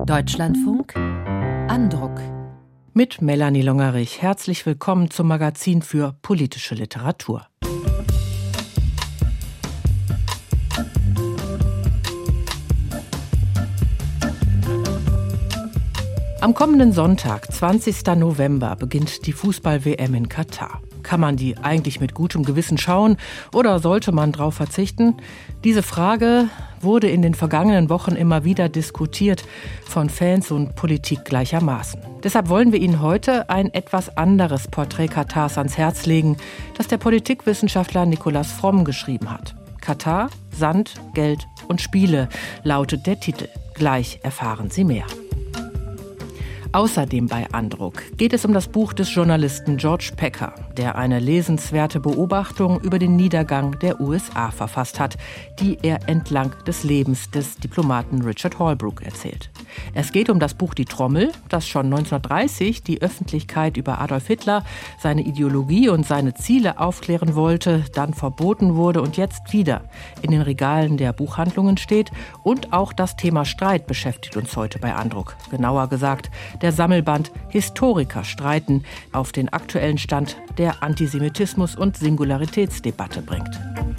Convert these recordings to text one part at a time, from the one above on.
Deutschlandfunk Andruck. Mit Melanie Longerich. Herzlich willkommen zum Magazin für politische Literatur. Am kommenden Sonntag, 20. November, beginnt die Fußball-WM in Katar. Kann man die eigentlich mit gutem Gewissen schauen oder sollte man darauf verzichten? Diese Frage wurde in den vergangenen Wochen immer wieder diskutiert, von Fans und Politik gleichermaßen. Deshalb wollen wir Ihnen heute ein etwas anderes Porträt Katars ans Herz legen, das der Politikwissenschaftler Nicolas Fromm geschrieben hat. Katar, Sand, Geld und Spiele lautet der Titel. Gleich erfahren Sie mehr. Außerdem bei Andruck geht es um das Buch des Journalisten George Packer, der eine lesenswerte Beobachtung über den Niedergang der USA verfasst hat, die er entlang des Lebens des Diplomaten Richard Holbrooke erzählt. Es geht um das Buch Die Trommel, das schon 1930 die Öffentlichkeit über Adolf Hitler, seine Ideologie und seine Ziele aufklären wollte, dann verboten wurde und jetzt wieder in den Regalen der Buchhandlungen steht. Und auch das Thema Streit beschäftigt uns heute bei Andruck. Genauer gesagt, der Sammelband Historiker streiten auf den aktuellen Stand der Antisemitismus- und Singularitätsdebatte bringt.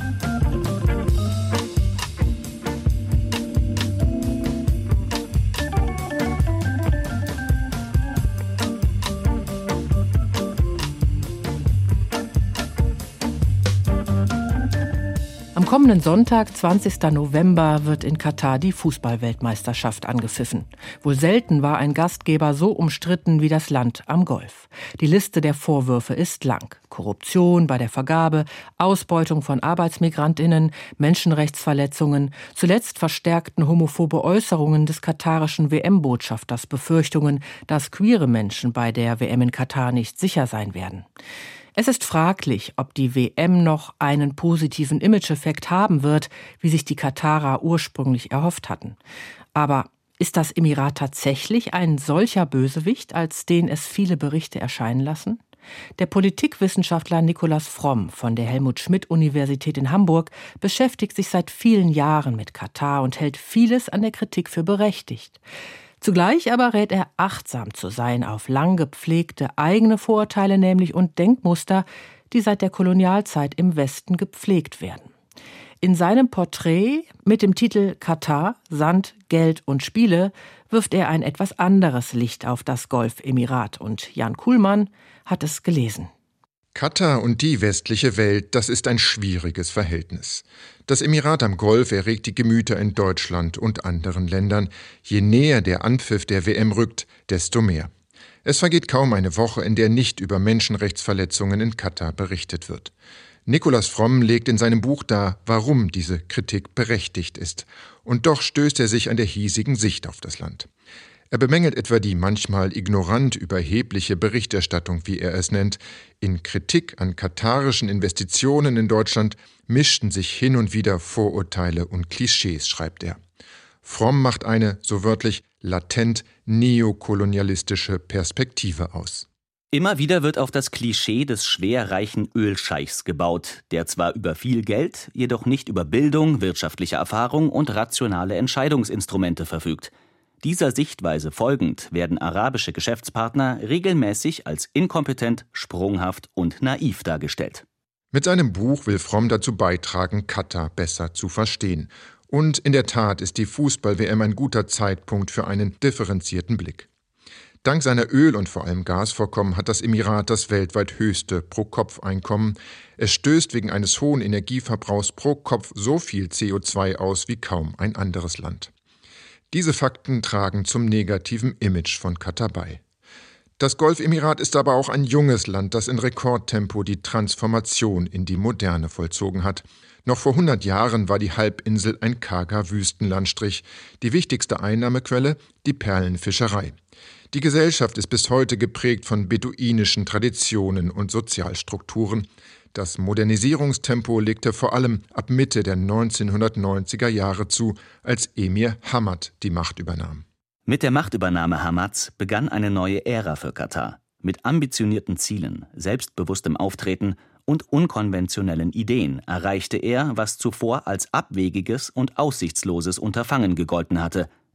Am kommenden Sonntag, 20. November, wird in Katar die Fußball-Weltmeisterschaft angepfiffen. Wohl selten war ein Gastgeber so umstritten wie das Land am Golf. Die Liste der Vorwürfe ist lang. Korruption bei der Vergabe, Ausbeutung von ArbeitsmigrantInnen, Menschenrechtsverletzungen, zuletzt verstärkten homophobe Äußerungen des katarischen WM-Botschafters, Befürchtungen, dass queere Menschen bei der WM in Katar nicht sicher sein werden. Es ist fraglich, ob die WM noch einen positiven Image-Effekt haben wird, wie sich die Katarer ursprünglich erhofft hatten. Aber ist das Emirat tatsächlich ein solcher Bösewicht, als den es viele Berichte erscheinen lassen? Der Politikwissenschaftler Nicolas Fromm von der Helmut-Schmidt-Universität in Hamburg beschäftigt sich seit vielen Jahren mit Katar und hält vieles an der Kritik für berechtigt. Zugleich aber rät er, achtsam zu sein auf lang gepflegte eigene Vorurteile nämlich und Denkmuster, die seit der Kolonialzeit im Westen gepflegt werden. In seinem Porträt mit dem Titel Katar, Sand, Geld und Spiele wirft er ein etwas anderes Licht auf das Golfemirat und Jan Kuhlmann hat es gelesen. Katar und die westliche Welt, das ist ein schwieriges Verhältnis. Das Emirat am Golf erregt die Gemüter in Deutschland und anderen Ländern. Je näher der Anpfiff der WM rückt, desto mehr. Es vergeht kaum eine Woche, in der nicht über Menschenrechtsverletzungen in Katar berichtet wird. Nicolas Fromm legt in seinem Buch dar, warum diese Kritik berechtigt ist. Und doch stößt er sich an der hiesigen Sicht auf das Land. Er bemängelt etwa die manchmal ignorant überhebliche Berichterstattung, wie er es nennt. In Kritik an katarischen Investitionen in Deutschland mischten sich hin und wieder Vorurteile und Klischees, schreibt er. Fromm macht eine, so wörtlich, latent neokolonialistische Perspektive aus. Immer wieder wird auf das Klischee des schwerreichen Ölscheichs gebaut, der zwar über viel Geld, jedoch nicht über Bildung, wirtschaftliche Erfahrung und rationale Entscheidungsinstrumente verfügt. Dieser Sichtweise folgend werden arabische Geschäftspartner regelmäßig als inkompetent, sprunghaft und naiv dargestellt. Mit seinem Buch will Fromm dazu beitragen, Katar besser zu verstehen. Und in der Tat ist die Fußball-WM ein guter Zeitpunkt für einen differenzierten Blick. Dank seiner Öl- und vor allem Gasvorkommen hat das Emirat das weltweit höchste Pro-Kopf-Einkommen. Es stößt wegen eines hohen Energieverbrauchs pro Kopf so viel CO2 aus wie kaum ein anderes Land. Diese Fakten tragen zum negativen Image von Katar bei. Das Golfemirat ist aber auch ein junges Land, das in Rekordtempo die Transformation in die Moderne vollzogen hat. Noch vor 100 Jahren war die Halbinsel ein karger Wüstenlandstrich. Die wichtigste Einnahmequelle, die Perlenfischerei. Die Gesellschaft ist bis heute geprägt von beduinischen Traditionen und Sozialstrukturen. Das Modernisierungstempo legte vor allem ab Mitte der 1990er Jahre zu, als Emir Hamad die Macht übernahm. Mit der Machtübernahme Hamads begann eine neue Ära für Katar. Mit ambitionierten Zielen, selbstbewusstem Auftreten und unkonventionellen Ideen erreichte er, was zuvor als abwegiges und aussichtsloses Unterfangen gegolten hatte: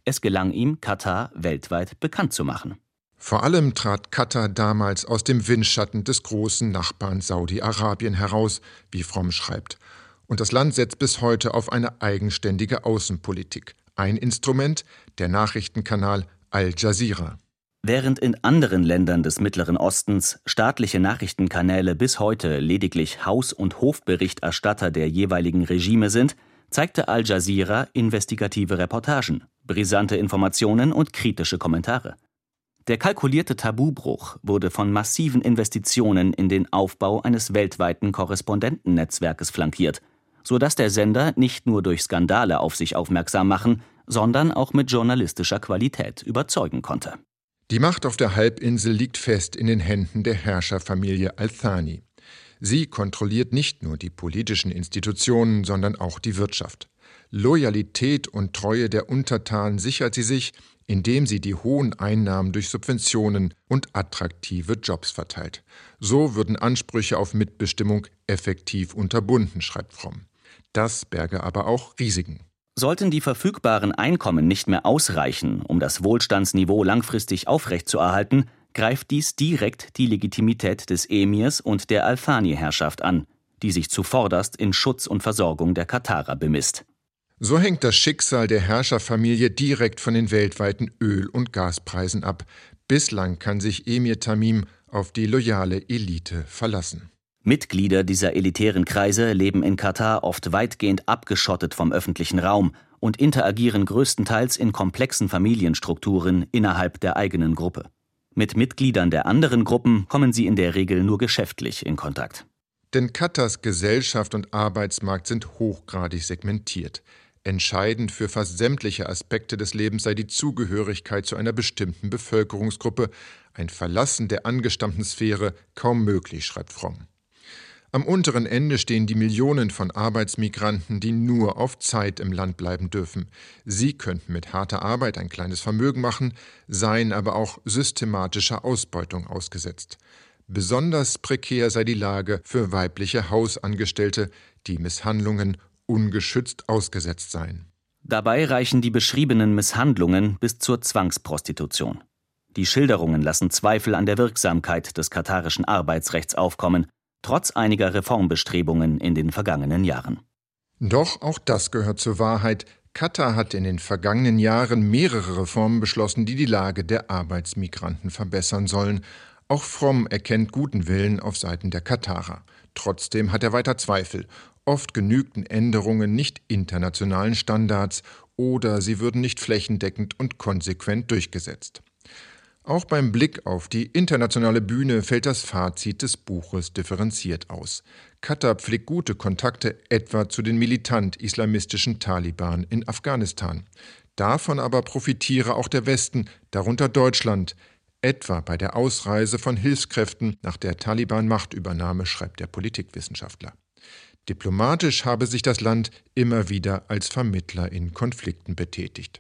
Es gelang ihm, Katar weltweit bekannt zu machen. Vor allem trat Katar damals aus dem Windschatten des großen Nachbarn Saudi-Arabien heraus, wie Fromm schreibt. Und das Land setzt bis heute auf eine eigenständige Außenpolitik. Ein Instrument, der Nachrichtenkanal Al Jazeera. Während in anderen Ländern des Mittleren Ostens staatliche Nachrichtenkanäle bis heute lediglich Haus- und Hofberichterstatter der jeweiligen Regime sind, zeigte Al Jazeera investigative Reportagen, brisante Informationen und kritische Kommentare. Der kalkulierte Tabubruch wurde von massiven Investitionen in den Aufbau eines weltweiten Korrespondentennetzwerkes flankiert, sodass der Sender nicht nur durch Skandale auf sich aufmerksam machen, sondern auch mit journalistischer Qualität überzeugen konnte. Die Macht auf der Halbinsel liegt fest in den Händen der Herrscherfamilie Al-Thani. Sie kontrolliert nicht nur die politischen Institutionen, sondern auch die Wirtschaft. Loyalität und Treue der Untertanen sichert sie sich, indem sie die hohen Einnahmen durch Subventionen und attraktive Jobs verteilt. So würden Ansprüche auf Mitbestimmung effektiv unterbunden, schreibt Fromm. Das berge aber auch Risiken. Sollten die verfügbaren Einkommen nicht mehr ausreichen, um das Wohlstandsniveau langfristig aufrechtzuerhalten, greift dies direkt die Legitimität des Emirs und der Al-Thani-Herrschaft an, die sich zuvorderst in Schutz und Versorgung der Katarer bemisst. So hängt das Schicksal der Herrscherfamilie direkt von den weltweiten Öl- und Gaspreisen ab. Bislang kann sich Emir Tamim auf die loyale Elite verlassen. Mitglieder dieser elitären Kreise leben in Katar oft weitgehend abgeschottet vom öffentlichen Raum und interagieren größtenteils in komplexen Familienstrukturen innerhalb der eigenen Gruppe. Mit Mitgliedern der anderen Gruppen kommen sie in der Regel nur geschäftlich in Kontakt. Denn Katars Gesellschaft und Arbeitsmarkt sind hochgradig segmentiert. Entscheidend für fast sämtliche Aspekte des Lebens sei die Zugehörigkeit zu einer bestimmten Bevölkerungsgruppe, ein Verlassen der angestammten Sphäre kaum möglich, schreibt Fromm. Am unteren Ende stehen die Millionen von Arbeitsmigranten, die nur auf Zeit im Land bleiben dürfen. Sie könnten mit harter Arbeit ein kleines Vermögen machen, seien aber auch systematischer Ausbeutung ausgesetzt. Besonders prekär sei die Lage für weibliche Hausangestellte, die Misshandlungen ungeschützt ausgesetzt seien. Dabei reichen die beschriebenen Misshandlungen bis zur Zwangsprostitution. Die Schilderungen lassen Zweifel an der Wirksamkeit des katarischen Arbeitsrechts aufkommen, trotz einiger Reformbestrebungen in den vergangenen Jahren. Doch auch das gehört zur Wahrheit. Katar hat in den vergangenen Jahren mehrere Reformen beschlossen, die die Lage der Arbeitsmigranten verbessern sollen. Auch Fromm erkennt guten Willen auf Seiten der Katarer. Trotzdem hat er weiter Zweifel. Oft genügten Änderungen nicht internationalen Standards oder sie würden nicht flächendeckend und konsequent durchgesetzt. Auch beim Blick auf die internationale Bühne fällt das Fazit des Buches differenziert aus. Katar pflegt gute Kontakte etwa zu den militant-islamistischen Taliban in Afghanistan. Davon aber profitiere auch der Westen, darunter Deutschland, etwa bei der Ausreise von Hilfskräften nach der Taliban-Machtübernahme, schreibt der Politikwissenschaftler. Diplomatisch habe sich das Land immer wieder als Vermittler in Konflikten betätigt.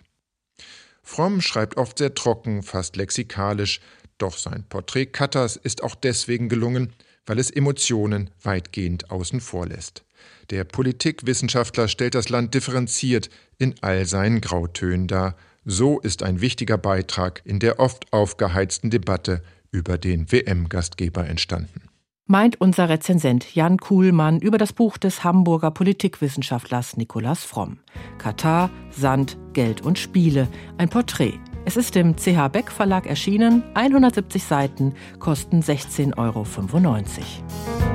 Fromm schreibt oft sehr trocken, fast lexikalisch, doch sein Porträt Katars ist auch deswegen gelungen, weil es Emotionen weitgehend außen vor lässt. Der Politikwissenschaftler stellt das Land differenziert in all seinen Grautönen dar. So ist ein wichtiger Beitrag in der oft aufgeheizten Debatte über den WM-Gastgeber entstanden. Meint unser Rezensent Jan Kuhlmann über das Buch des Hamburger Politikwissenschaftlers Nikolaus Fromm. Katar, Sand, Geld und Spiele. Ein Porträt. Es ist im CH Beck Verlag erschienen. 170 Seiten, kosten 16,95 €.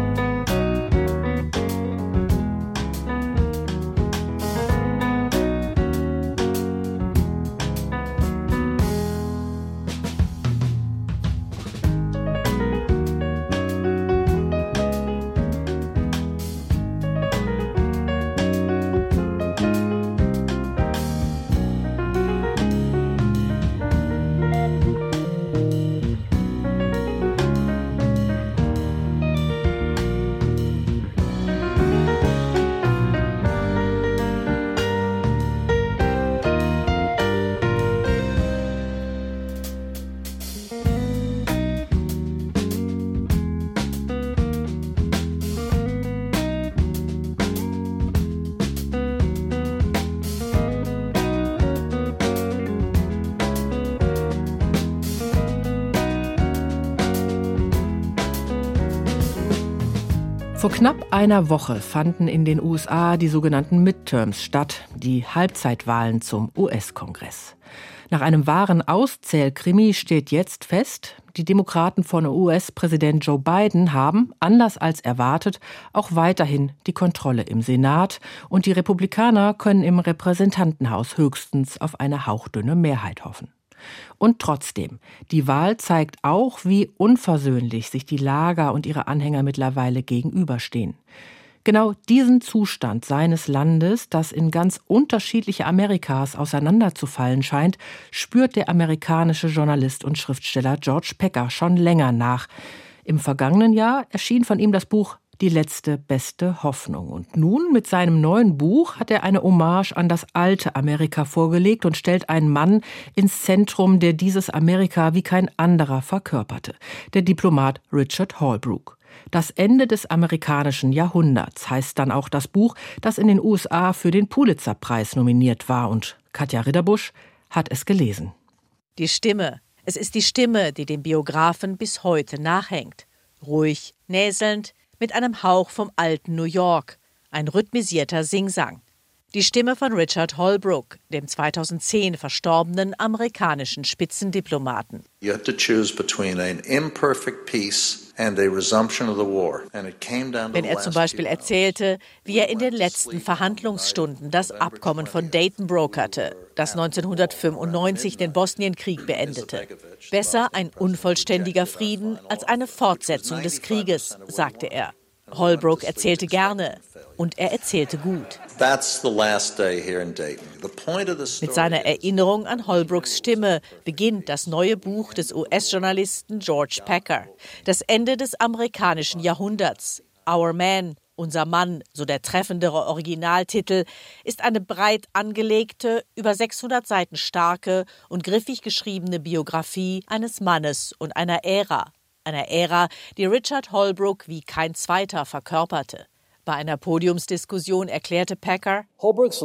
Vor knapp einer Woche fanden in den USA die sogenannten Midterms statt, die Halbzeitwahlen zum US-Kongress. Nach einem wahren Auszählkrimi steht jetzt fest, die Demokraten von US-Präsident Joe Biden haben, anders als erwartet, auch weiterhin die Kontrolle im Senat und die Republikaner können im Repräsentantenhaus höchstens auf eine hauchdünne Mehrheit hoffen. Und trotzdem, die Wahl zeigt auch, wie unversöhnlich sich die Lager und ihre Anhänger mittlerweile gegenüberstehen. Genau diesen Zustand seines Landes, das in ganz unterschiedliche Amerikas auseinanderzufallen scheint, spürt der amerikanische Journalist und Schriftsteller George Packer schon länger nach. Im vergangenen Jahr erschien von ihm das Buch Die letzte beste Hoffnung. Und nun mit seinem neuen Buch hat er eine Hommage an das alte Amerika vorgelegt und stellt einen Mann ins Zentrum, der dieses Amerika wie kein anderer verkörperte. Der Diplomat Richard Holbrooke. Das Ende des amerikanischen Jahrhunderts heißt dann auch das Buch, das in den USA für den Pulitzer-Preis nominiert war. Und Katja Ridderbusch hat es gelesen. Die Stimme. Es ist die Stimme, die dem Biografen bis heute nachhängt. Ruhig, näselnd, mit einem Hauch vom alten New York. Ein rhythmisierter Singsang. Die Stimme von Richard Holbrooke, dem 2010 verstorbenen amerikanischen Spitzendiplomaten. You have to choose between an imperfect peace and a resumption of the war. And it came down to Wenn er zum Beispiel erzählte, wie er in den letzten Verhandlungsstunden das Abkommen von Dayton brokerte, das 1995 den Bosnienkrieg beendete. Besser ein unvollständiger Frieden als eine Fortsetzung des Krieges, sagte er. Holbrooke erzählte gerne und er erzählte gut. Mit seiner Erinnerung an Holbrookes Stimme beginnt das neue Buch des US-Journalisten George Packer. Das Ende des amerikanischen Jahrhunderts. Our Man, unser Mann, so der treffendere Originaltitel, ist eine breit angelegte, über 600 Seiten starke und griffig geschriebene Biografie eines Mannes und einer Ära. Einer Ära, die Richard Holbrooke wie kein zweiter verkörperte. Bei einer Podiumsdiskussion erklärte Packer: Holbrookes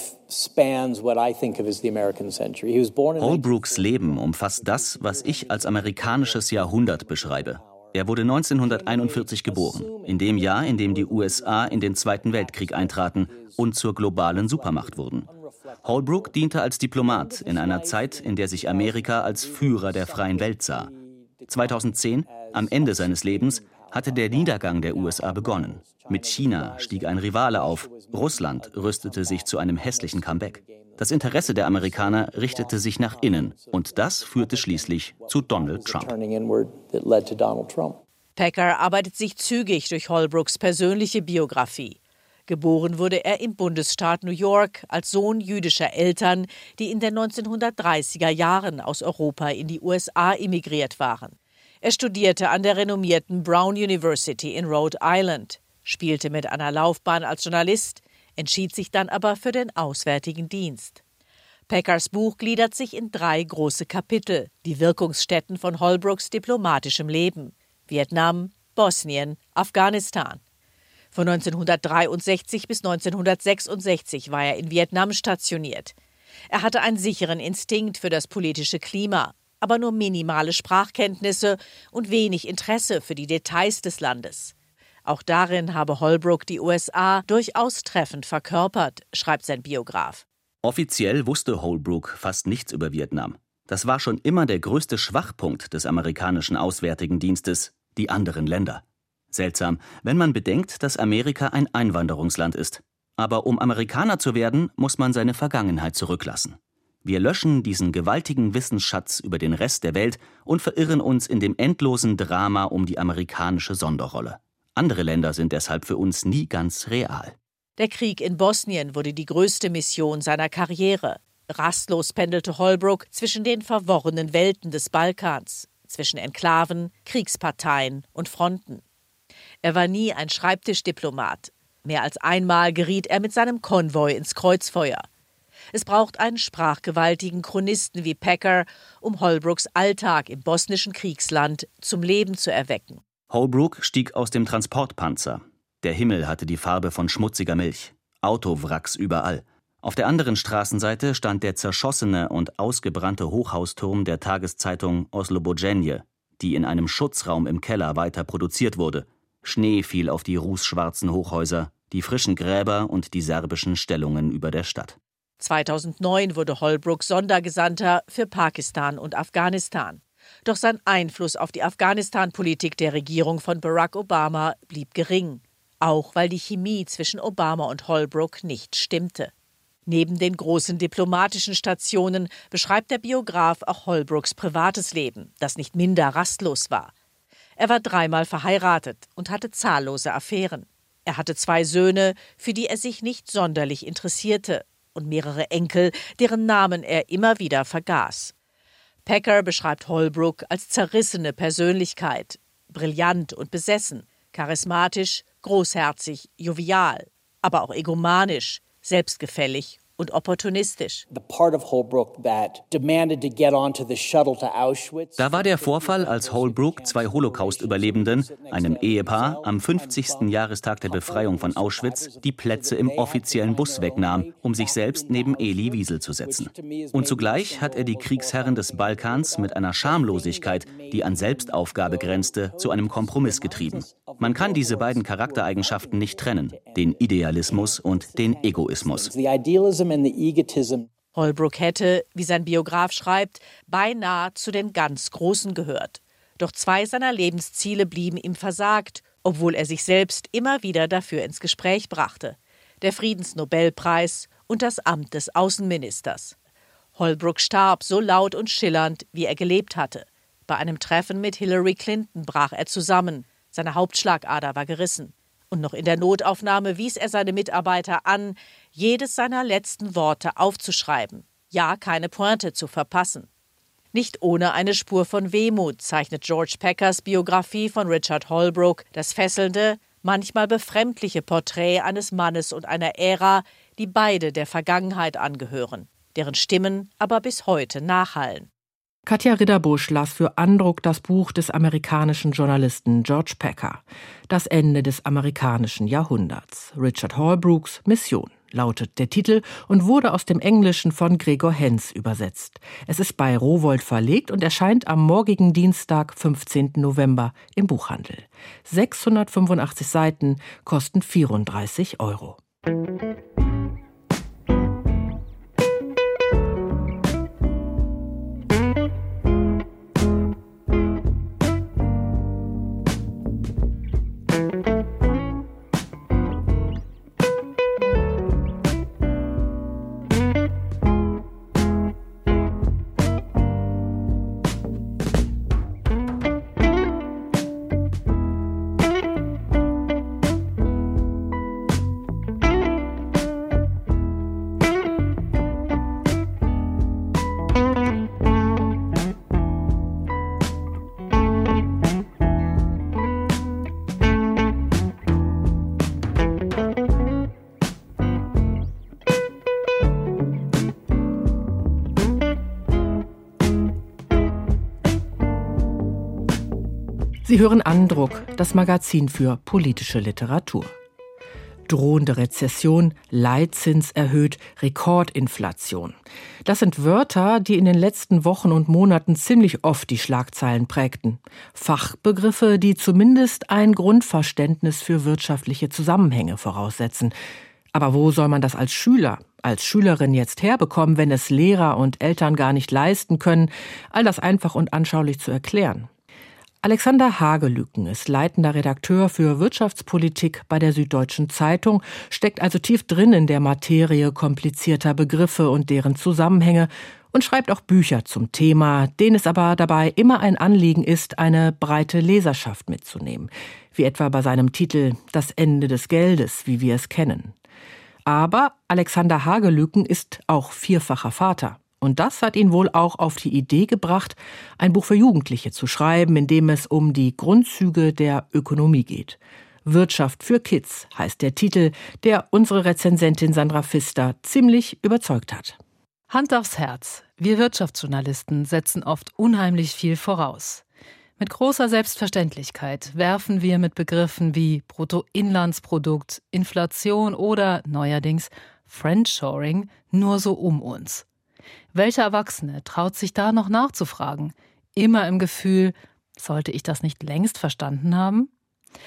Leben umfasst das, was ich als amerikanisches Jahrhundert beschreibe. Er wurde 1941 geboren, in dem Jahr, in dem die USA in den Zweiten Weltkrieg eintraten und zur globalen Supermacht wurden. Holbrooke diente als Diplomat in einer Zeit, in der sich Amerika als Führer der freien Welt sah. 2010, am Ende seines Lebens, hatte der Niedergang der USA begonnen. Mit China stieg ein Rivale auf. Russland rüstete sich zu einem hässlichen Comeback. Das Interesse der Amerikaner richtete sich nach innen. Und das führte schließlich zu Donald Trump. Packer arbeitet sich zügig durch Holbrookes persönliche Biografie. Geboren wurde er im Bundesstaat New York als Sohn jüdischer Eltern, die in den 1930er Jahren aus Europa in die USA emigriert waren. Er studierte an der renommierten Brown University in Rhode Island, spielte mit einer Laufbahn als Journalist, entschied sich dann aber für den Auswärtigen Dienst. Packers Buch gliedert sich in 3 große Kapitel, die Wirkungsstätten von Holbrookes diplomatischem Leben: Vietnam, Bosnien, Afghanistan. Von 1963 bis 1966 war er in Vietnam stationiert. Er hatte einen sicheren Instinkt für das politische Klima, aber nur minimale Sprachkenntnisse und wenig Interesse für die Details des Landes. Auch darin habe Holbrooke die USA durchaus treffend verkörpert, schreibt sein Biograf. Offiziell wusste Holbrooke fast nichts über Vietnam. Das war schon immer der größte Schwachpunkt des amerikanischen Auswärtigen Dienstes, die anderen Länder. Seltsam, wenn man bedenkt, dass Amerika ein Einwanderungsland ist. Aber um Amerikaner zu werden, muss man seine Vergangenheit zurücklassen. Wir löschen diesen gewaltigen Wissensschatz über den Rest der Welt und verirren uns in dem endlosen Drama um die amerikanische Sonderrolle. Andere Länder sind deshalb für uns nie ganz real. Der Krieg in Bosnien wurde die größte Mission seiner Karriere. Rastlos pendelte Holbrooke zwischen den verworrenen Welten des Balkans, zwischen Enklaven, Kriegsparteien und Fronten. Er war nie ein Schreibtischdiplomat. Mehr als einmal geriet er mit seinem Konvoi ins Kreuzfeuer. Es braucht einen sprachgewaltigen Chronisten wie Packer, um Holbrookes Alltag im bosnischen Kriegsland zum Leben zu erwecken. Holbrooke stieg aus dem Transportpanzer. Der Himmel hatte die Farbe von schmutziger Milch. Autowracks überall. Auf der anderen Straßenseite stand der zerschossene und ausgebrannte Hochhausturm der Tageszeitung Oslobojenje, die in einem Schutzraum im Keller weiter produziert wurde. Schnee fiel auf die rußschwarzen Hochhäuser, die frischen Gräber und die serbischen Stellungen über der Stadt. 2009 wurde Holbrooke Sondergesandter für Pakistan und Afghanistan. Doch sein Einfluss auf die Afghanistan-Politik der Regierung von Barack Obama blieb gering. Auch weil die Chemie zwischen Obama und Holbrooke nicht stimmte. Neben den großen diplomatischen Stationen beschreibt der Biograf auch Holbrookes privates Leben, das nicht minder rastlos war. Er war 3-mal verheiratet und hatte zahllose Affären. Er hatte 2 Söhne, für die er sich nicht sonderlich interessierte, und mehrere Enkel, deren Namen er immer wieder vergaß. Packer beschreibt Holbrooke als zerrissene Persönlichkeit, brillant und besessen, charismatisch, großherzig, jovial, aber auch egomanisch, selbstgefällig und opportunistisch. Da war der Vorfall, als Holbrooke 2 Holocaust-Überlebenden, einem Ehepaar, am 50. Jahrestag der Befreiung von Auschwitz die Plätze im offiziellen Bus wegnahm, um sich selbst neben Elie Wiesel zu setzen. Und zugleich hat er die Kriegsherren des Balkans mit einer Schamlosigkeit, die an Selbstaufgabe grenzte, zu einem Kompromiss getrieben. Man kann diese beiden Charaktereigenschaften nicht trennen, den Idealismus und den Egoismus. Holbrooke hätte, wie sein Biograf schreibt, beinahe zu den ganz Großen gehört. Doch 2 seiner Lebensziele blieben ihm versagt, obwohl er sich selbst immer wieder dafür ins Gespräch brachte: der Friedensnobelpreis und das Amt des Außenministers. Holbrooke starb so laut und schillernd, wie er gelebt hatte. Bei einem Treffen mit Hillary Clinton brach er zusammen. Seine Hauptschlagader war gerissen. Und noch in der Notaufnahme wies er seine Mitarbeiter an, jedes seiner letzten Worte aufzuschreiben, ja keine Pointe zu verpassen. Nicht ohne eine Spur von Wehmut zeichnet George Packers Biografie von Richard Holbrooke das fesselnde, manchmal befremdliche Porträt eines Mannes und einer Ära, die beide der Vergangenheit angehören, deren Stimmen aber bis heute nachhallen. Katja Ridderbusch las für Andruck das Buch des amerikanischen Journalisten George Packer. Das Ende des amerikanischen Jahrhunderts. Richard Holbrookes Mission lautet der Titel und wurde aus dem Englischen von Gregor Henz übersetzt. Es ist bei Rowohlt verlegt und erscheint am morgigen Dienstag, 15. November im Buchhandel. 685 Seiten kosten 34 €. Sie hören Andruck, das Magazin für politische Literatur. Drohende Rezession, Leitzins erhöht, Rekordinflation. Das sind Wörter, die in den letzten Wochen und Monaten ziemlich oft die Schlagzeilen prägten. Fachbegriffe, die zumindest ein Grundverständnis für wirtschaftliche Zusammenhänge voraussetzen. Aber wo soll man das als Schüler, als Schülerin jetzt herbekommen, wenn es Lehrer und Eltern gar nicht leisten können, all das einfach und anschaulich zu erklären? Alexander Hagelüken ist leitender Redakteur für Wirtschaftspolitik bei der Süddeutschen Zeitung, steckt also tief drin in der Materie komplizierter Begriffe und deren Zusammenhänge und schreibt auch Bücher zum Thema, denen es aber dabei immer ein Anliegen ist, eine breite Leserschaft mitzunehmen, wie etwa bei seinem Titel »Das Ende des Geldes, wie wir es kennen«. Aber Alexander Hagelüken ist auch vierfacher Vater. Und das hat ihn wohl auch auf die Idee gebracht, ein Buch für Jugendliche zu schreiben, in dem es um die Grundzüge der Ökonomie geht. Wirtschaft für Kids heißt der Titel, der unsere Rezensentin Sandra Pfister ziemlich überzeugt hat. Hand aufs Herz. Wir Wirtschaftsjournalisten setzen oft unheimlich viel voraus. Mit großer Selbstverständlichkeit werfen wir mit Begriffen wie Bruttoinlandsprodukt, Inflation oder neuerdings Friendshoring nur so um uns. Welcher Erwachsene traut sich da noch nachzufragen? Immer im Gefühl, sollte ich das nicht längst verstanden haben?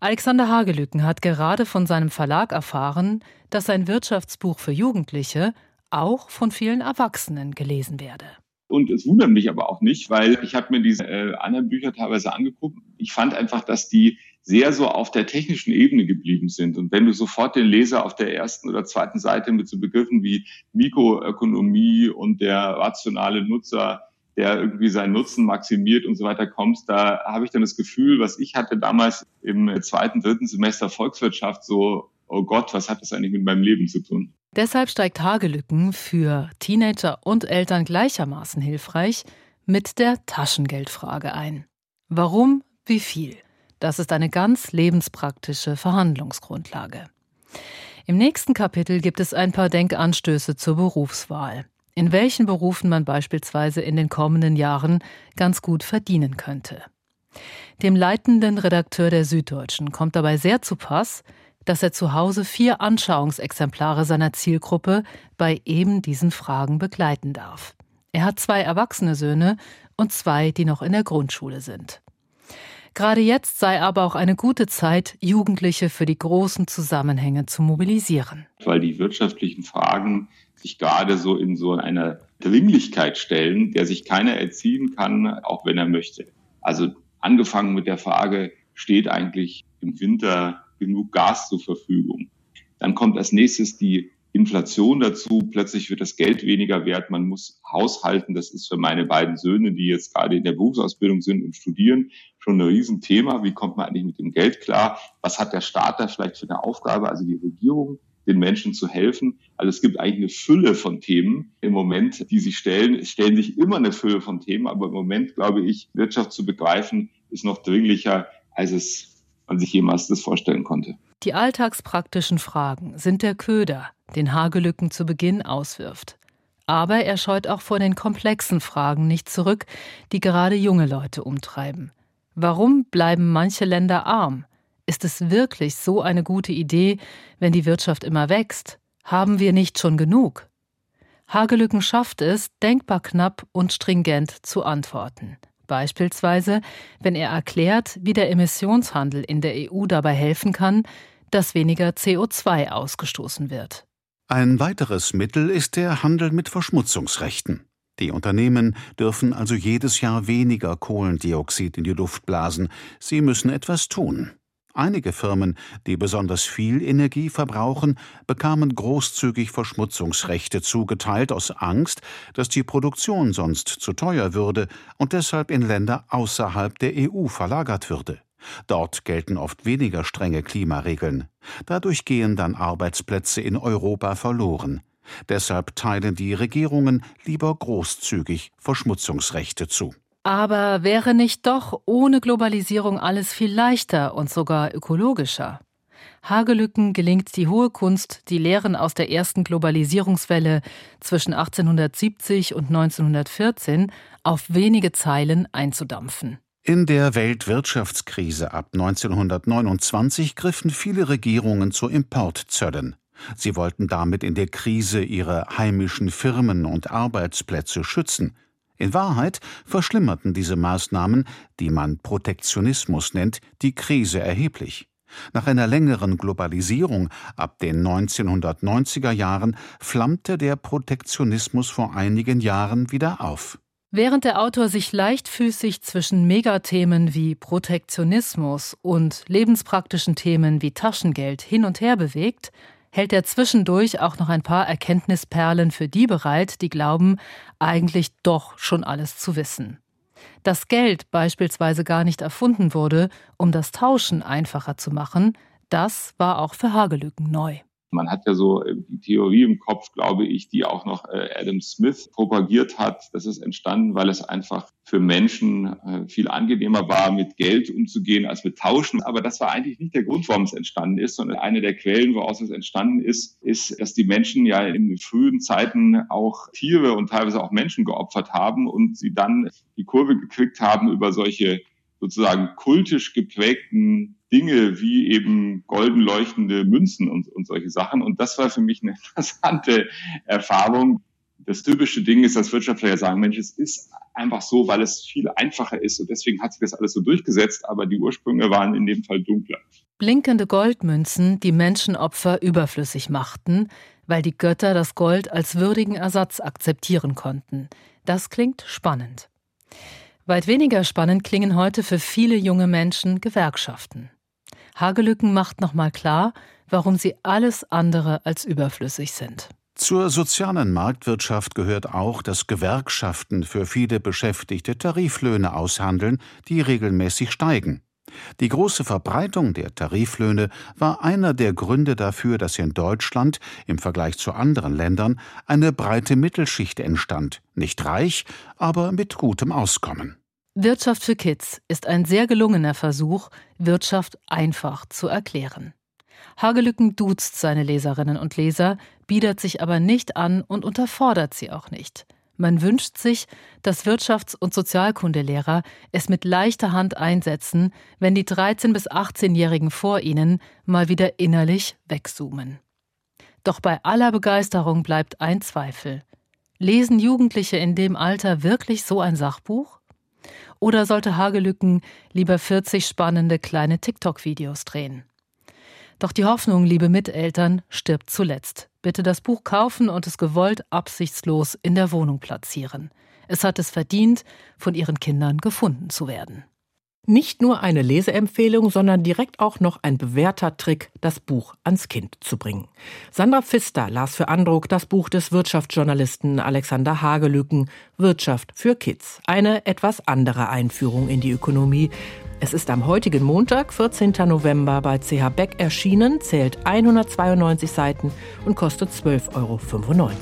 Alexander Hagelücken hat gerade von seinem Verlag erfahren, dass sein Wirtschaftsbuch für Jugendliche auch von vielen Erwachsenen gelesen werde. Und es wundert mich aber auch nicht, weil ich habe mir diese anderen Bücher teilweise angeguckt. Ich fand einfach, dass die sehr so auf der technischen Ebene geblieben sind. Und wenn du sofort den Leser auf der ersten oder zweiten Seite mit so Begriffen wie Mikroökonomie und der rationale Nutzer, der irgendwie seinen Nutzen maximiert und so weiter kommst, da habe ich dann das Gefühl, was ich hatte damals im 2., 3. Semester Volkswirtschaft, so, oh Gott, was hat das eigentlich mit meinem Leben zu tun? Deshalb steigt Hagelücken, für Teenager und Eltern gleichermaßen hilfreich, mit der Taschengeldfrage ein. Warum, wie viel? Das ist eine ganz lebenspraktische Verhandlungsgrundlage. Im nächsten Kapitel gibt es ein paar Denkanstöße zur Berufswahl. In welchen Berufen man beispielsweise in den kommenden Jahren ganz gut verdienen könnte. Dem leitenden Redakteur der Süddeutschen kommt dabei sehr zu Pass, dass er zu Hause 4 Anschauungsexemplare seiner Zielgruppe bei eben diesen Fragen begleiten darf. Er hat 2 erwachsene Söhne und 2, die noch in der Grundschule sind. Gerade jetzt sei aber auch eine gute Zeit, Jugendliche für die großen Zusammenhänge zu mobilisieren. Weil die wirtschaftlichen Fragen sich gerade so in so einer Dringlichkeit stellen, der sich keiner erziehen kann, auch wenn er möchte. Also angefangen mit der Frage, steht eigentlich im Winter genug Gas zur Verfügung? Dann kommt als nächstes die Inflation dazu. Plötzlich wird das Geld weniger wert. Man muss haushalten. Das ist für meine beiden Söhne, die jetzt gerade in der Berufsausbildung sind und studieren, schon ein Riesenthema. Wie kommt man eigentlich mit dem Geld klar? Was hat der Staat da vielleicht für eine Aufgabe? Also die Regierung, den Menschen zu helfen. Also es gibt eigentlich eine Fülle von Themen im Moment, die sich stellen. Es stellen sich immer eine Fülle von Themen. Aber im Moment, glaube ich, Wirtschaft zu begreifen, ist noch dringlicher, als man sich jemals das vorstellen konnte. Die alltagspraktischen Fragen sind der Köder, den Hagelücken zu Beginn auswirft. Aber er scheut auch vor den komplexen Fragen nicht zurück, die gerade junge Leute umtreiben. Warum bleiben manche Länder arm? Ist es wirklich so eine gute Idee, wenn die Wirtschaft immer wächst? Haben wir nicht schon genug? Hagelücken schafft es, denkbar knapp und stringent zu antworten. Beispielsweise, wenn er erklärt, wie der Emissionshandel in der EU dabei helfen kann, dass weniger CO2 ausgestoßen wird. Ein weiteres Mittel ist der Handel mit Verschmutzungsrechten. Die Unternehmen dürfen also jedes Jahr weniger Kohlendioxid in die Luft blasen. Sie müssen etwas tun. Einige Firmen, die besonders viel Energie verbrauchen, bekamen großzügig Verschmutzungsrechte zugeteilt aus Angst, dass die Produktion sonst zu teuer würde und deshalb in Länder außerhalb der EU verlagert würde. Dort gelten oft weniger strenge Klimaregeln. Dadurch gehen dann Arbeitsplätze in Europa verloren. Deshalb teilen die Regierungen lieber großzügig Verschmutzungsrechte zu. Aber wäre nicht doch ohne Globalisierung alles viel leichter und sogar ökologischer? Hagelücken gelingt die hohe Kunst, die Lehren aus der ersten Globalisierungswelle zwischen 1870 und 1914 auf wenige Zeilen einzudampfen. In der Weltwirtschaftskrise ab 1929 griffen viele Regierungen zu Importzöllen. Sie wollten damit in der Krise ihre heimischen Firmen und Arbeitsplätze schützen. In Wahrheit verschlimmerten diese Maßnahmen, die man Protektionismus nennt, die Krise erheblich. Nach einer längeren Globalisierung ab den 1990er Jahren flammte der Protektionismus vor einigen Jahren wieder auf. Während der Autor sich leichtfüßig zwischen Megathemen wie Protektionismus und lebenspraktischen Themen wie Taschengeld hin und her bewegt, hält er zwischendurch auch noch ein paar Erkenntnisperlen für die bereit, die glauben, eigentlich doch schon alles zu wissen. Dass Geld beispielsweise gar nicht erfunden wurde, um das Tauschen einfacher zu machen, das war auch für Hagelücken neu. Man hat ja so die Theorie im Kopf, glaube ich, die auch noch Adam Smith propagiert hat. Das ist entstanden, weil es einfach für Menschen viel angenehmer war, mit Geld umzugehen als mit Tauschen. Aber das war eigentlich nicht der Grund, warum es entstanden ist, sondern eine der Quellen, woraus es entstanden ist, dass die Menschen ja in frühen Zeiten auch Tiere und teilweise auch Menschen geopfert haben und sie dann die Kurve gekriegt haben über solche sozusagen kultisch geprägten Dinge wie eben golden leuchtende Münzen und solche Sachen. Und das war für mich eine interessante Erfahrung. Das typische Ding ist, dass Wirtschaftler ja sagen, Mensch, es ist einfach so, weil es viel einfacher ist und deswegen hat sich das alles so durchgesetzt, aber die Ursprünge waren in dem Fall dunkler. Blinkende Goldmünzen, die Menschenopfer überflüssig machten, weil die Götter das Gold als würdigen Ersatz akzeptieren konnten. Das klingt spannend. Weit weniger spannend klingen heute für viele junge Menschen Gewerkschaften. Hagelücken macht nochmal klar, warum sie alles andere als überflüssig sind. Zur sozialen Marktwirtschaft gehört auch, dass Gewerkschaften für viele Beschäftigte Tariflöhne aushandeln, die regelmäßig steigen. Die große Verbreitung der Tariflöhne war einer der Gründe dafür, dass in Deutschland im Vergleich zu anderen Ländern eine breite Mittelschicht entstand. Nicht reich, aber mit gutem Auskommen. Wirtschaft für Kids ist ein sehr gelungener Versuch, Wirtschaft einfach zu erklären. Hagelücken duzt seine Leserinnen und Leser, biedert sich aber nicht an und unterfordert sie auch nicht. Man wünscht sich, dass Wirtschafts- und Sozialkundelehrer es mit leichter Hand einsetzen, wenn die 13- bis 18-Jährigen vor ihnen mal wieder innerlich wegzoomen. Doch bei aller Begeisterung bleibt ein Zweifel. Lesen Jugendliche in dem Alter wirklich so ein Sachbuch? Oder sollte Hagelücken lieber 40 spannende kleine TikTok-Videos drehen? Doch die Hoffnung, liebe Miteltern, stirbt zuletzt. Bitte das Buch kaufen und es gewollt absichtslos in der Wohnung platzieren. Es hat es verdient, von Ihren Kindern gefunden zu werden. Nicht nur eine Leseempfehlung, sondern direkt auch noch ein bewährter Trick, das Buch ans Kind zu bringen. Sandra Pfister las für Andruck das Buch des Wirtschaftsjournalisten Alexander Hagelücken, Wirtschaft für Kids. Eine etwas andere Einführung in die Ökonomie. Es ist am heutigen Montag, 14. November, bei CH Beck erschienen, zählt 192 Seiten und kostet 12,95 €.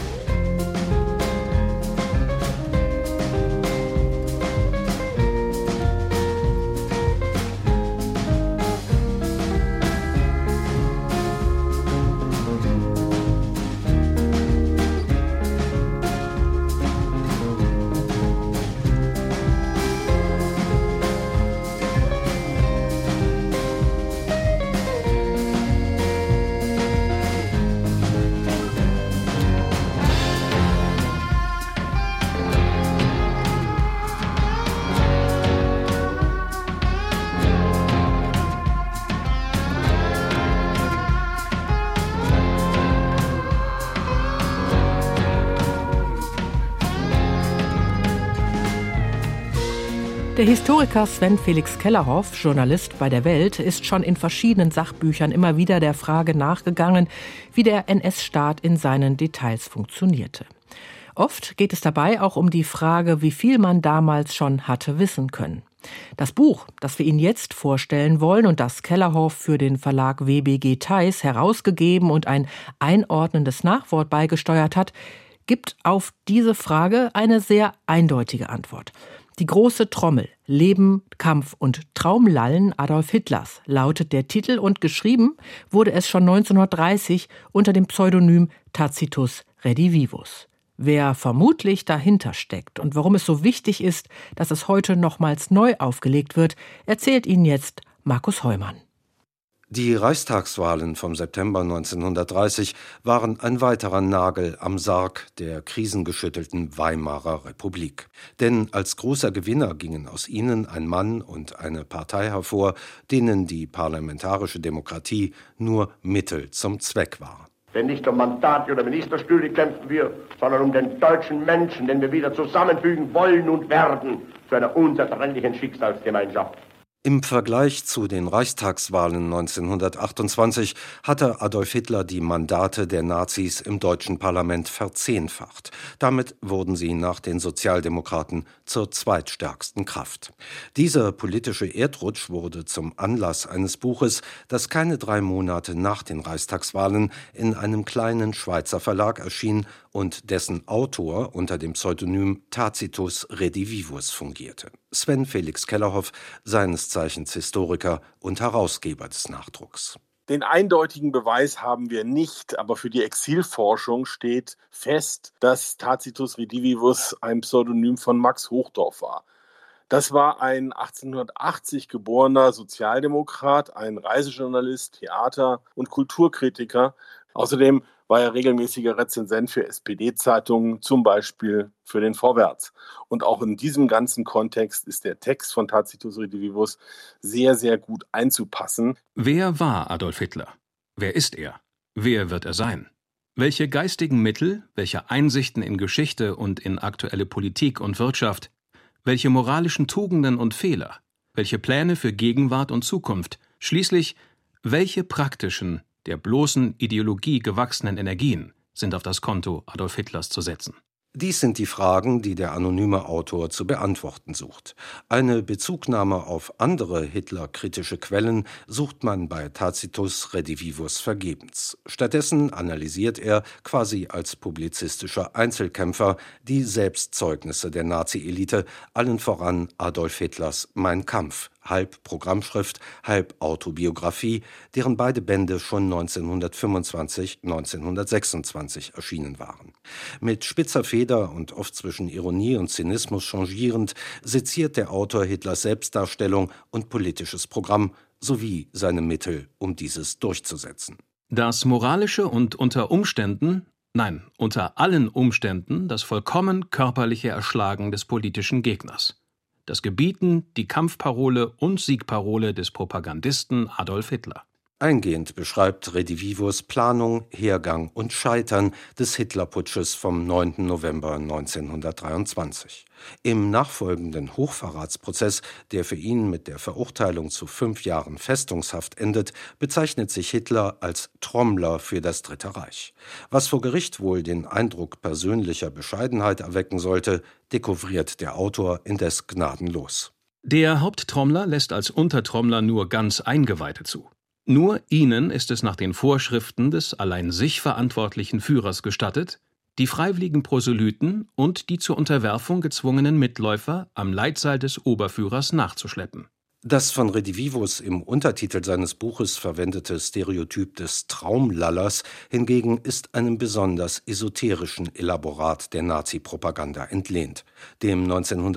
Der Historiker Sven Felix Kellerhoff, Journalist bei der Welt, ist schon in verschiedenen Sachbüchern immer wieder der Frage nachgegangen, wie der NS-Staat in seinen Details funktionierte. Oft geht es dabei auch um die Frage, wie viel man damals schon hatte wissen können. Das Buch, das wir Ihnen jetzt vorstellen wollen und das Kellerhoff für den Verlag WBG Theis herausgegeben und ein einordnendes Nachwort beigesteuert hat, gibt auf diese Frage eine sehr eindeutige Antwort. Die große Trommel, Leben, Kampf und Traumlallen Adolf Hitlers lautet der Titel und geschrieben wurde es schon 1930 unter dem Pseudonym Tacitus Redivivus. Wer vermutlich dahinter steckt und warum es so wichtig ist, dass es heute nochmals neu aufgelegt wird, erzählt Ihnen jetzt Markus Heumann. Die Reichstagswahlen vom September 1930 waren ein weiterer Nagel am Sarg der krisengeschüttelten Weimarer Republik. Denn als großer Gewinner gingen aus ihnen ein Mann und eine Partei hervor, denen die parlamentarische Demokratie nur Mittel zum Zweck war. Denn nicht um Mandate oder Ministerstühle kämpfen wir, sondern um den deutschen Menschen, den wir wieder zusammenfügen wollen und werden zu einer unzertrennlichen Schicksalsgemeinschaft. Im Vergleich zu den Reichstagswahlen 1928 hatte Adolf Hitler die Mandate der Nazis im deutschen Parlament verzehnfacht. Damit wurden sie nach den Sozialdemokraten zur zweitstärksten Kraft. Dieser politische Erdrutsch wurde zum Anlass eines Buches, das keine 3 Monate nach den Reichstagswahlen in einem kleinen Schweizer Verlag erschien und dessen Autor unter dem Pseudonym Tacitus Redivivus fungierte. Sven Felix Kellerhoff, seines Zeichens Historiker und Herausgeber des Nachdrucks. Den eindeutigen Beweis haben wir nicht, aber für die Exilforschung steht fest, dass Tacitus Redivivus ein Pseudonym von Max Hochdorff war. Das war ein 1880 geborener Sozialdemokrat, ein Reisejournalist, Theater- und Kulturkritiker. Außerdem war er regelmäßiger Rezensent für SPD-Zeitungen, zum Beispiel für den Vorwärts. Und auch in diesem ganzen Kontext ist der Text von Tacitus Redivivus sehr, sehr gut einzupassen. Wer war Adolf Hitler? Wer ist er? Wer wird er sein? Welche geistigen Mittel, welche Einsichten in Geschichte und in aktuelle Politik und Wirtschaft, welche moralischen Tugenden und Fehler, welche Pläne für Gegenwart und Zukunft, schließlich welche praktischen, der bloßen Ideologie gewachsenen Energien sind auf das Konto Adolf Hitlers zu setzen? Dies sind die Fragen, die der anonyme Autor zu beantworten sucht. Eine Bezugnahme auf andere Hitler-kritische Quellen sucht man bei Tacitus Redivivus vergebens. Stattdessen analysiert er, quasi als publizistischer Einzelkämpfer, die Selbstzeugnisse der Nazi-Elite, allen voran Adolf Hitlers Mein Kampf, halb Programmschrift, halb Autobiografie, deren beide Bände schon 1925/1926 erschienen waren. Mit spitzer Feder und oft zwischen Ironie und Zynismus changierend seziert der Autor Hitlers Selbstdarstellung und politisches Programm sowie seine Mittel, um dieses durchzusetzen. Das moralische und unter allen Umständen das vollkommen körperliche Erschlagen des politischen Gegners. Das Gebieten, die Kampfparole und Siegparole des Propagandisten Adolf Hitler. Eingehend beschreibt Redivivus Planung, Hergang und Scheitern des Hitlerputsches vom 9. November 1923. Im nachfolgenden Hochverratsprozess, der für ihn mit der Verurteilung zu 5 Jahren Festungshaft endet, bezeichnet sich Hitler als Trommler für das Dritte Reich. Was vor Gericht wohl den Eindruck persönlicher Bescheidenheit erwecken sollte, dekouvriert der Autor indes gnadenlos. Der Haupttrommler lässt als Untertrommler nur ganz Eingeweihte zu. Nur ihnen ist es nach den Vorschriften des allein sich verantwortlichen Führers gestattet, die freiwilligen Proselyten und die zur Unterwerfung gezwungenen Mitläufer am Leitseil des Oberführers nachzuschleppen. Das von Redivivus im Untertitel seines Buches verwendete Stereotyp des Traumlallers hingegen ist einem besonders esoterischen Elaborat der Nazi-Propaganda entlehnt, dem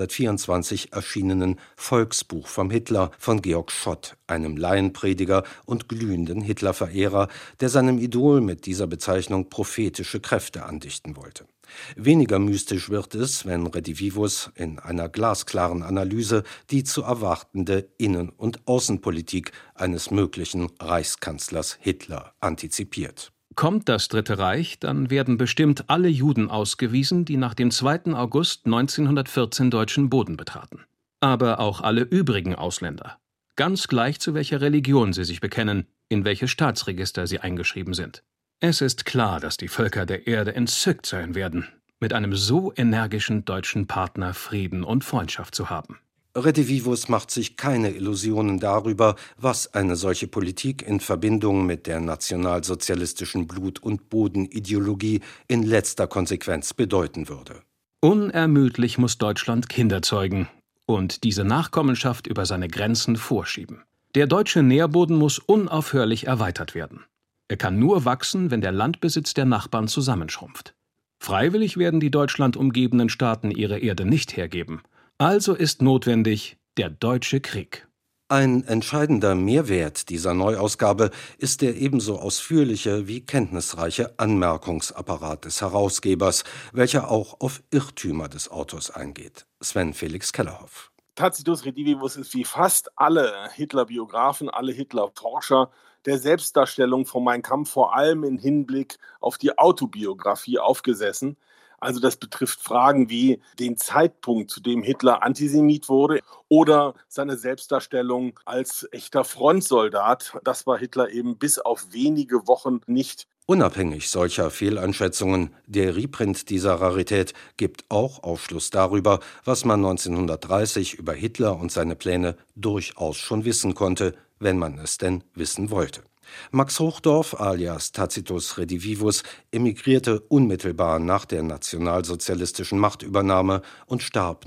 1924 erschienenen Volksbuch vom Hitler von Georg Schott, einem Laienprediger und glühenden Hitlerverehrer, der seinem Idol mit dieser Bezeichnung prophetische Kräfte andichten wollte. Weniger mystisch wird es, wenn Redivivus in einer glasklaren Analyse die zu erwartende Innen- und Außenpolitik eines möglichen Reichskanzlers Hitler antizipiert. Kommt das Dritte Reich, dann werden bestimmt alle Juden ausgewiesen, die nach dem 2. August 1914 deutschen Boden betraten. Aber auch alle übrigen Ausländer. Ganz gleich zu welcher Religion sie sich bekennen, in welches Staatsregister sie eingeschrieben sind. Es ist klar, dass die Völker der Erde entzückt sein werden, mit einem so energischen deutschen Partner Frieden und Freundschaft zu haben. Redivivus macht sich keine Illusionen darüber, was eine solche Politik in Verbindung mit der nationalsozialistischen Blut- und Bodenideologie in letzter Konsequenz bedeuten würde. Unermüdlich muss Deutschland Kinder zeugen und diese Nachkommenschaft über seine Grenzen vorschieben. Der deutsche Nährboden muss unaufhörlich erweitert werden. Er kann nur wachsen, wenn der Landbesitz der Nachbarn zusammenschrumpft. Freiwillig werden die Deutschland umgebenden Staaten ihre Erde nicht hergeben. Also ist notwendig der Deutsche Krieg. Ein entscheidender Mehrwert dieser Neuausgabe ist der ebenso ausführliche wie kenntnisreiche Anmerkungsapparat des Herausgebers, welcher auch auf Irrtümer des Autors eingeht. Sven Felix Kellerhoff. Tacitus Redivivus ist wie fast alle Hitler-Biografen, alle Hitler-Forscher der Selbstdarstellung von Mein Kampf vor allem im Hinblick auf die Autobiografie aufgesessen. Also das betrifft Fragen wie den Zeitpunkt, zu dem Hitler Antisemit wurde oder seine Selbstdarstellung als echter Frontsoldat. Das war Hitler eben bis auf wenige Wochen nicht. Unabhängig solcher Fehleinschätzungen, der Reprint dieser Rarität gibt auch Aufschluss darüber, was man 1930 über Hitler und seine Pläne durchaus schon wissen konnte, wenn man es denn wissen wollte. Max Hochdorf alias Tacitus Redivivus emigrierte unmittelbar nach der nationalsozialistischen Machtübernahme und starb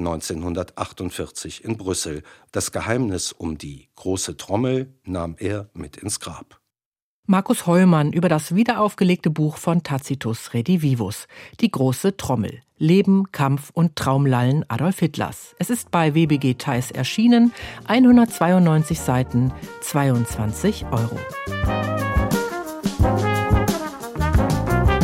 1948 in Brüssel. Das Geheimnis um die große Trommel nahm er mit ins Grab. Markus Heumann über das wiederaufgelegte Buch von Tacitus Redivivus, Die große Trommel, Leben, Kampf und Traumlallen Adolf Hitlers. Es ist bei WBG Theis erschienen, 192 Seiten, 22 €.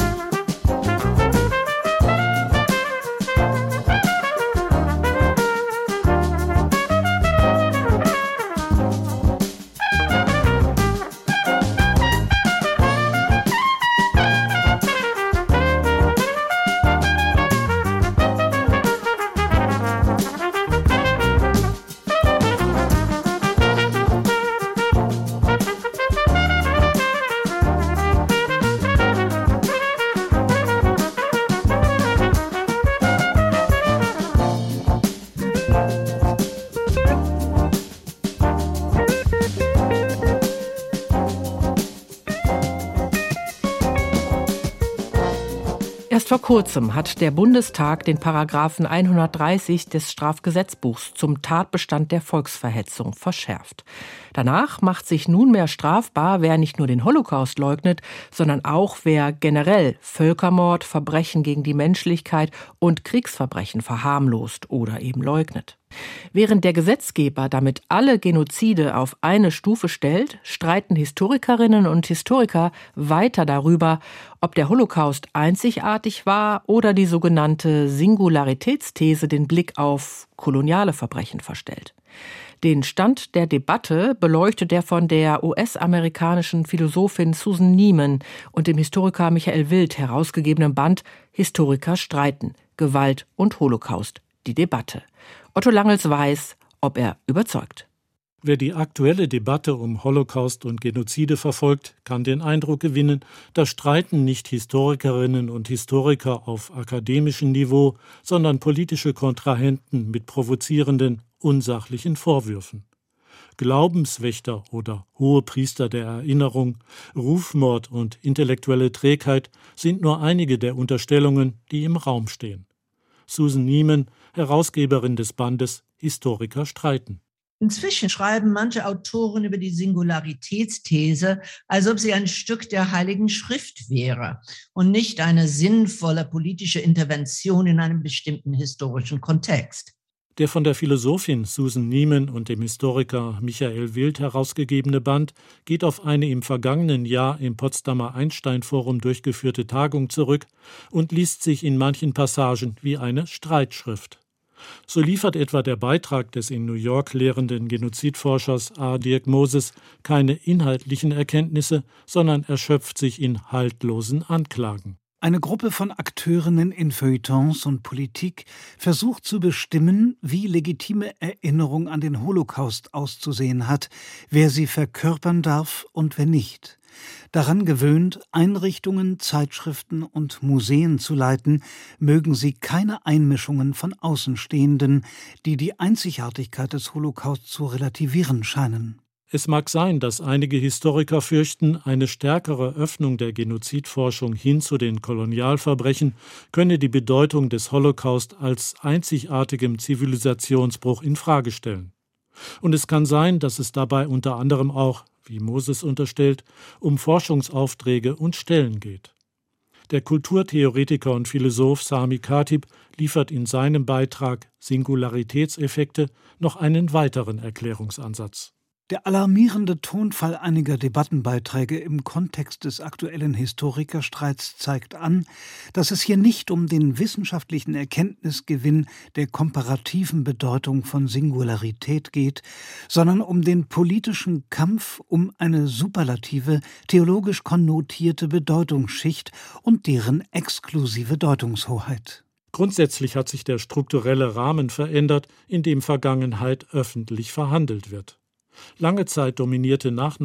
Erst vor kurzem hat der Bundestag den Paragraphen 130 des Strafgesetzbuchs zum Tatbestand der Volksverhetzung verschärft. Danach macht sich nunmehr strafbar, wer nicht nur den Holocaust leugnet, sondern auch wer generell Völkermord, Verbrechen gegen die Menschlichkeit und Kriegsverbrechen verharmlost oder eben leugnet. Während der Gesetzgeber damit alle Genozide auf eine Stufe stellt, streiten Historikerinnen und Historiker weiter darüber, ob der Holocaust einzigartig war oder die sogenannte Singularitätsthese den Blick auf koloniale Verbrechen verstellt. Den Stand der Debatte beleuchtet der von der US-amerikanischen Philosophin Susan Neiman und dem Historiker Michael Wild herausgegebenen Band Historiker streiten, Gewalt und Holocaust, die Debatte. Otto Langels weiß, ob er überzeugt. Wer die aktuelle Debatte um Holocaust und Genozide verfolgt, kann den Eindruck gewinnen, da streiten nicht Historikerinnen und Historiker auf akademischem Niveau, sondern politische Kontrahenten mit provozierenden, unsachlichen Vorwürfen. Glaubenswächter oder Hohepriester der Erinnerung, Rufmord und intellektuelle Trägheit sind nur einige der Unterstellungen, die im Raum stehen. Susan Neiman, Herausgeberin des Bandes Historiker streiten. Inzwischen schreiben manche Autoren über die Singularitätsthese, als ob sie ein Stück der Heiligen Schrift wäre und nicht eine sinnvolle politische Intervention in einem bestimmten historischen Kontext. Der von der Philosophin Susan Neiman und dem Historiker Michael Wild herausgegebene Band geht auf eine im vergangenen Jahr im Potsdamer Einstein-Forum durchgeführte Tagung zurück und liest sich in manchen Passagen wie eine Streitschrift. So liefert etwa der Beitrag des in New York lehrenden Genozidforschers A. Dirk Moses keine inhaltlichen Erkenntnisse, sondern erschöpft sich in haltlosen Anklagen. Eine Gruppe von Akteurinnen in Feuilletons und Politik versucht zu bestimmen, wie legitime Erinnerung an den Holocaust auszusehen hat, wer sie verkörpern darf und wer nicht. Daran gewöhnt, Einrichtungen, Zeitschriften und Museen zu leiten, mögen sie keine Einmischungen von Außenstehenden, die die Einzigartigkeit des Holocaust zu relativieren scheinen. Es mag sein, dass einige Historiker fürchten, eine stärkere Öffnung der Genozidforschung hin zu den Kolonialverbrechen könne die Bedeutung des Holocaust als einzigartigem Zivilisationsbruch infrage stellen. Und es kann sein, dass es dabei unter anderem auch, wie Moses unterstellt, um Forschungsaufträge und Stellen geht. Der Kulturtheoretiker und Philosoph Sami Khatib liefert in seinem Beitrag Singularitätseffekte noch einen weiteren Erklärungsansatz. Der alarmierende Tonfall einiger Debattenbeiträge im Kontext des aktuellen Historikerstreits zeigt an, dass es hier nicht um den wissenschaftlichen Erkenntnisgewinn der komparativen Bedeutung von Singularität geht, sondern um den politischen Kampf um eine superlative, theologisch konnotierte Bedeutungsschicht und deren exklusive Deutungshoheit. Grundsätzlich hat sich der strukturelle Rahmen verändert, in dem Vergangenheit öffentlich verhandelt wird. Lange Zeit dominierte nach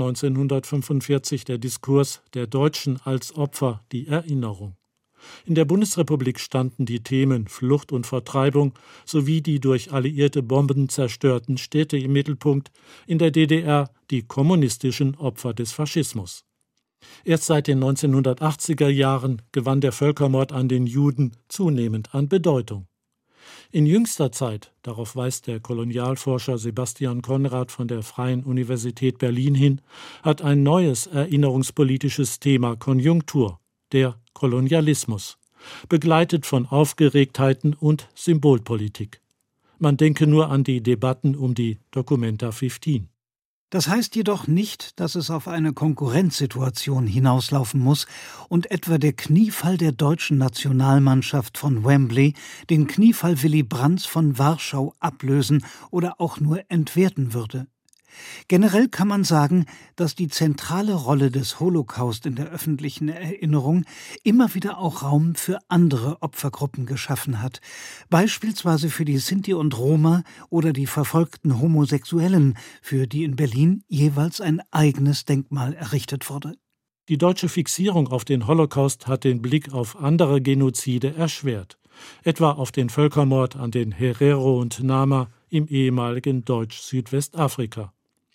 1945 der Diskurs der Deutschen als Opfer die Erinnerung. In der Bundesrepublik standen die Themen Flucht und Vertreibung sowie die durch alliierte Bomben zerstörten Städte im Mittelpunkt, in der DDR die kommunistischen Opfer des Faschismus. Erst seit den 1980er Jahren gewann der Völkermord an den Juden zunehmend an Bedeutung. In jüngster Zeit, darauf weist der Kolonialforscher Sebastian Konrad von der Freien Universität Berlin hin, hat ein neues erinnerungspolitisches Thema Konjunktur, der Kolonialismus, begleitet von Aufgeregtheiten und Symbolpolitik. Man denke nur an die Debatten um die Documenta 15. Das heißt jedoch nicht, dass es auf eine Konkurrenzsituation hinauslaufen muss und etwa der Kniefall der deutschen Nationalmannschaft von Wembley den Kniefall Willy Brandts von Warschau ablösen oder auch nur entwerten würde. Generell kann man sagen, dass die zentrale Rolle des Holocaust in der öffentlichen Erinnerung immer wieder auch Raum für andere Opfergruppen geschaffen hat, beispielsweise für die Sinti und Roma oder die verfolgten Homosexuellen, für die in Berlin jeweils ein eigenes Denkmal errichtet wurde. Die deutsche Fixierung auf den Holocaust hat den Blick auf andere Genozide erschwert, etwa auf den Völkermord an den Herero und Nama im ehemaligen Deutsch-Südwestafrika.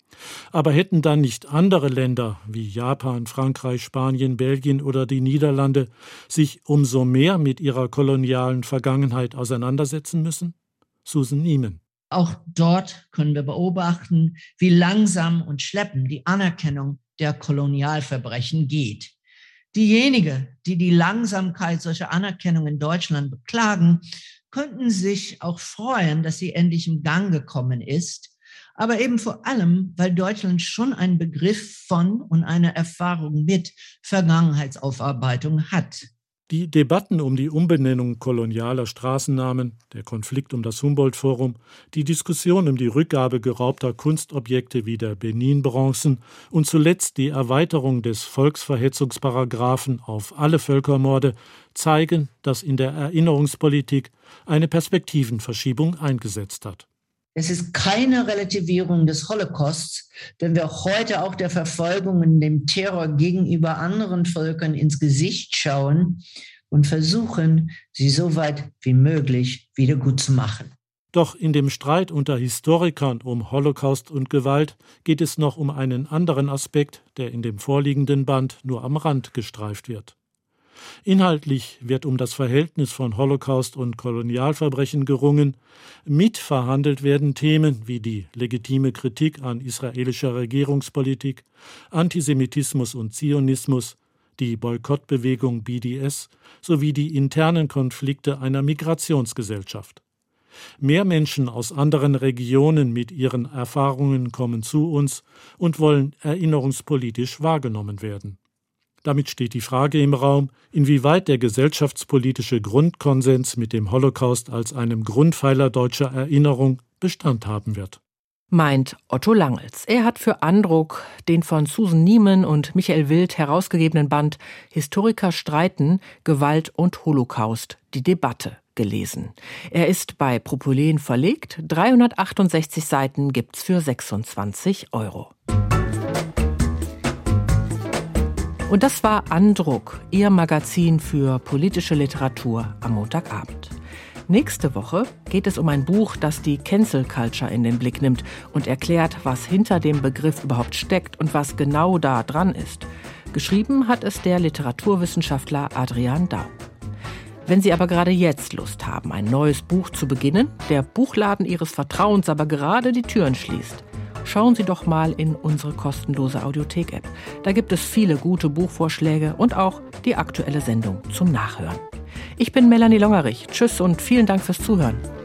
Aber hätten dann nicht andere Länder wie Japan, Frankreich, Spanien, Belgien oder die Niederlande sich umso mehr mit ihrer kolonialen Vergangenheit auseinandersetzen müssen? Susan Neiman. Auch dort können wir beobachten, wie langsam und schleppend die Anerkennung der Kolonialverbrechen geht. Diejenigen, die die Langsamkeit solcher Anerkennung in Deutschland beklagen, könnten sich auch freuen, dass sie endlich im Gang gekommen ist, aber eben vor allem, weil Deutschland schon einen Begriff von und eine Erfahrung mit Vergangenheitsaufarbeitung hat. Die Debatten um die Umbenennung kolonialer Straßennamen, der Konflikt um das Humboldt-Forum, die Diskussion um die Rückgabe geraubter Kunstobjekte wie der Benin-Bronzen und zuletzt die Erweiterung des Volksverhetzungsparagraphen auf alle Völkermorde zeigen, dass in der Erinnerungspolitik eine Perspektivenverschiebung eingesetzt hat. Es ist keine Relativierung des Holocausts, wenn wir heute auch der Verfolgung und dem Terror gegenüber anderen Völkern ins Gesicht schauen und versuchen, sie so weit wie möglich wiedergutzumachen. Doch in dem Streit unter Historikern um Holocaust und Gewalt geht es noch um einen anderen Aspekt, der in dem vorliegenden Band nur am Rand gestreift wird. Inhaltlich wird um das Verhältnis von Holocaust und Kolonialverbrechen gerungen. Mitverhandelt werden Themen wie die legitime Kritik an israelischer Regierungspolitik, Antisemitismus und Zionismus, die Boykottbewegung BDS sowie die internen Konflikte einer Migrationsgesellschaft. Mehr Menschen aus anderen Regionen mit ihren Erfahrungen kommen zu uns und wollen erinnerungspolitisch wahrgenommen werden. Damit steht die Frage im Raum, inwieweit der gesellschaftspolitische Grundkonsens mit dem Holocaust als einem Grundpfeiler deutscher Erinnerung Bestand haben wird. Meint Otto Langels. Er hat für Andruck den von Susan Neiman und Michael Wild herausgegebenen Band Historiker streiten, Gewalt und Holocaust, die Debatte gelesen. Er ist bei Propolen verlegt, 368 Seiten gibt's für 26 €. Und das war Andruck, Ihr Magazin für politische Literatur am Montagabend. Nächste Woche geht es um ein Buch, das die Cancel Culture in den Blick nimmt und erklärt, was hinter dem Begriff überhaupt steckt und was genau da dran ist. Geschrieben hat es der Literaturwissenschaftler Adrian Daub. Wenn Sie aber gerade jetzt Lust haben, ein neues Buch zu beginnen, der Buchladen Ihres Vertrauens aber gerade die Türen schließt, schauen Sie doch mal in unsere kostenlose Audiothek-App. Da gibt es viele gute Buchvorschläge und auch die aktuelle Sendung zum Nachhören. Ich bin Melanie Longerich. Tschüss und vielen Dank fürs Zuhören.